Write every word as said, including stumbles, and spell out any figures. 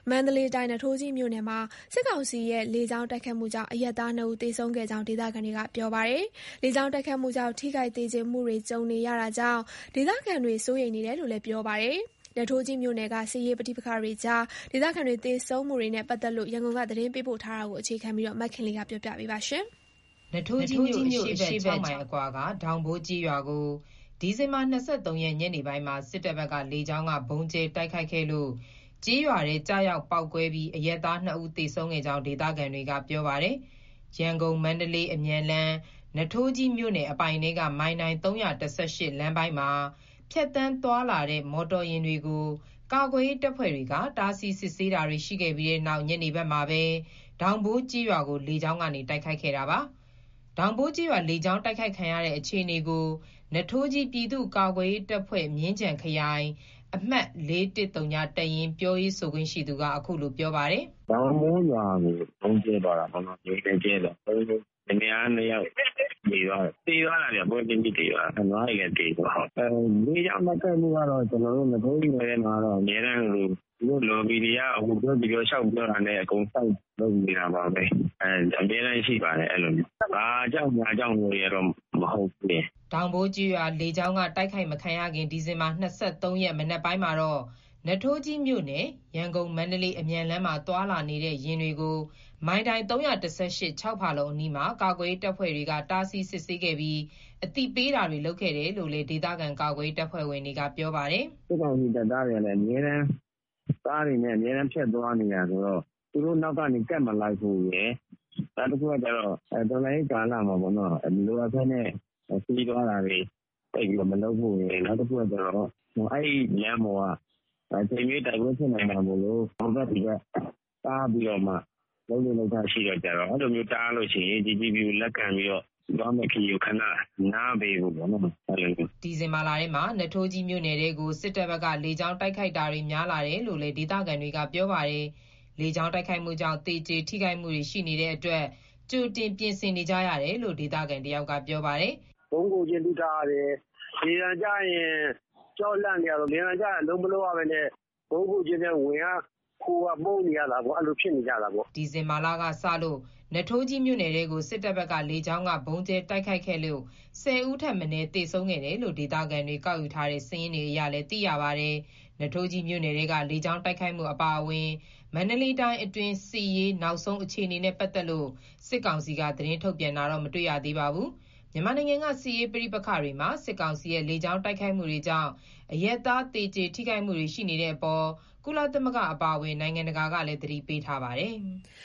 မန္တလေးတိုင်းနထိုးကြီးမြို့နယ်မှာစစ်ကောင်စီရဲ့လေကြောင်းတိုက်ခတ်မှုကြောင့်အရပ်သားနှစ်ဦးသေဆုံးခဲ့ကြောင်းဒေသခံတွေကပြောပါတယ်။လေကြောင်းတိုက်ခတ်မှုကြောင့်ထိခိုက်သေကျေမှုတွေကြုံနေရတာကြောင့်ဒေသခံတွေစိုးရိမ်နေတယ်လို့လည်းပြောပါတယ်။နထိုးကြီးမြို့နယ်ကစစ်ရေးပဋိပက္ခတွေကြားဒေသခံတွေသေဆုံးမှုတွေနဲ့ပတ်သက်လို့ရန်ကုန်ကသတင်းပေးပို့ထားတာကိုအခြေခံပြီးမက်ခင်လေးကပြောပြပေးပါရှင်။နထိုးကြီးမြို့အရှေ့ဘက်၆မိုင်အကွာကဒေါင်ဘိုးကြီးရွာကိုဒီဇင်ဘာ၂၃ရက်ညနေပိုင်းမှာစစ်တပ်ဘက်ကလေကြောင်းကဗုံးကျဲတိုက်ခိုက်ခဲ့လို့ကြီးရွာထဲကြားရောက်ပောက်ကွဲပြီးအရက်သားနှစ်ဦးသေဆုံးခဲ့ကြောင်းဒေသခံတွေကပြောပါတယ်။ရန်ကုန်မန္တလေးအမြန်လမ်းနထိုးကြီးမြို့နယ်အပိုင်တွေကမိုင်တိုင်း၃၁၈လမ်းပိုင်းမှာဖြတ်တန်းသွားလာတဲ့မော်တော်ယာဉ်တွေကိုကာကွယ်ရေးတပ်ဖွဲ့တွေကတားဆီးစစ်ဆေးတာတွေရှိခဲ့ပြီးတဲ့နောက်ညနေဘက်မှာပဲဒေါင်ဘိုးကြီးရွာကိုလေကြောင်းကနေတိုက်ခိုက်ခဲ့တာပါ။ဒေါင်ဘိုးကြီးရွာလေကြောင်းတိုက်ခိုက်ခံရတဲ့အခြေအနေကိုနထိုးကြီးပြည်သူ့ကာကွယ်ရေးတပ်ဖွဲ့မြင်းခြံခရိုင်အမှတ်၄၁၀တပ်ရင်းပြောရေးဆိုခွင့်ရှိသူကအခုလိုပြောပါတယ်။ဒေါင်ဘိုးရွာကိုပုံကျဲသွားတာပေါ့နော်။ဒီကျဲကျဲတော့ဒီနေရာနေရာပြေးသွားတယ်။ပြေးသွားတာပြပွဲချင်းပြေးသွားတာ။နွားရည်တေးသွား။အဲဒီကြောင့်မကမှုကတော့ကျွန်တော်တို့နထိုးကြီးနယ်မှာတော့အများတန်းလို့တို့လိုဘီဒီယာအခုပြောပြီးတော့ရှောက်ပြောတာနဲ့အကုန်စောက်လုပ်နေတာပါပဲ။အဲအများတန်းရှိပါတယ်အဲ့လိုမျိုး။ဘာကြောင့်ညာကြောင့်လို့ရတော့မဟုတ်ဘူး။ဒေါင်ဘိုးကြီးရွာလေကြောင်းကတိုက်ခိုက်မခံရခင်ဒီဇင်ဘာ၂၃ရက်မနက်ပိုင်းမှာတော့နထိုးကြီးမြို့နယ်ရန်ကုန်မန္တလေးအမြန်လမ်းမှာတွာလာနေတဲ့ယာဉ်တွေကိုမိုင်တိုင်၃၁၈ ၆ဖာလုံအနီးမှာကာကွယ်ရေးတပ်ဖွဲ့တွေကတားဆီးစစ်ဆေးခဲ့ပြီးအတိပေးတာတွေလုပ်ခဲ့တယ်လို့လည်းဒေသခံကာကွယ်ရေးတပ်ဖွဲ့ဝင်တွေကပြောပါတယ်။စစ်ကောင်စီတပ်သားတွေလည်းအများတန်းသားတွေနဲ့အများတန်းဖြတ်သွားနေတာဆိုတော့သူတို့နောက်ကနေကတ်မလိုက်ဘူးရယ်။ဒါတခုကကျတော့အဲတော်လိုင်းကာလမှာပေါ့နော်။လိုအပ်တဲ့နဲ့စီးသွားတာတွေတိတ်ပြီးမလုပ်ဘူးရယ်။နောက်တစ်ခုကကျတော့အဲ့ဒီလမ်းပေါ်ကချိန်မြေးတိုက်ပွဲဖြစ်နေတာမို့လို့ဟိုဘက်ဒီဘက်တားပြီးတော့မှလုံးလုံးလောက်ရှိတော့ကြတော့အဲ့လိုမျိုးတားလို့ရှိရင် ဂျီ ဂျီ ပီ ကိုလက်ခံပြီးတော့သွားမယ့်ခရီးကိုခဏနားပေးဖို့ပေါ့နော်အဲ့လိုမျိုးဒီဇင်ဘာလထဲမှာနထိုးကြီးမြို့နယ်တွေကိုစစ်တပ်ဘက်ကလေကြောင်းတိုက်ခိုက်တာတွေများလာတယ်လို့လည်းဒေသခံတွေကပြောပါတယ်လေကြောင်းတိုက်ခိုက်မှုကြောင့်တေကျေထိခိုက်မှုတွေရှိနေတဲ့အတွက်ကြိုတင်ပြင်ဆင်နေကြရတယ်လို့ဒေသခံတယောက်ကပြောပါတယ်ဘုံကိုချင်းတူထားရတယ်ဒီရန်ကြရင်ကြောက်လန့်နေရတော့ဒီရန်ကြရင်လုံးမလို့ရပဲနဲ့ဘုံကိုချင်းနဲ့ဝင်ရကိုကပုံနေရတာပေါ့အဲ့လိုဖြစ်နေကြတာပေါ့ဒီဇင်ဘာလကစလို့နထိုးကြီးမြို့နယ်တွေကိုစစ်တပ်ဘက်ကလေကြောင်းကဘုံကျဲတိုက်ခိုက်ခဲ့လို့ဆယ်ဦးထက်မနည်းသေဆုံးခဲ့တယ်လို့ဒေသခံတွေကောက်ယူထားတဲ့စာရင်းတွေအရလည်းသိရပါတယ်နထိုးကြီးမြို့နယ်တွေကလေကြောင်းတိုက်ခိုက်မှုအပါအဝင်မန္တလေးတိုင်းအတွင်းစီရေးနောက်ဆုံးအခြေအနေနဲ့ပတ်သက်လို့စစ်ကောင်စီကသတင်းထုတ်ပြန်တာတော့မတွေ့ရသေးပါဘူးမြန်မာနိုင်ငံကစီးရေးပဋိပက္ခတွေမှာစစ်ကောင်စီရဲ့လေကြောင်းတိုက်ခိုက်မှုတွေကြောင့်အရက်သားတေကျေထိခိုက်မှုတွေရှိနေတဲ့အပေါ်ကုလသမဂ္ဂအပါအဝင်နိုင်ငံတကာကလည်းသတိပေးထားပါတယ်။